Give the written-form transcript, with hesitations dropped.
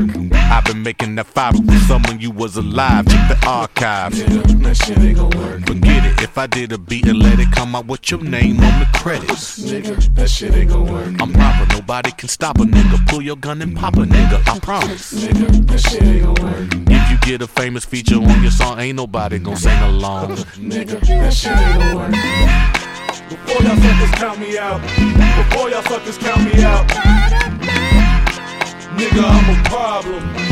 work. I've been making that five from someone you was alive. Check the archives. Nigga, that shit ain't gon' work. Forget it. If I did a beat and let it come out with your name on the credits. Nigga, that shit ain't gon' work. I'm proper. Nobody can stop a nigga. Pull your gun and pop a nigga. I promise. Nigga, that shit ain't gon' work. If you get a famous feature on your song, ain't nobody gon' sing along. Nigga, that shit ain't gon' work. Before y'all suckers count me out. Before y'all suckers count me out. Nigga, I'm a problem.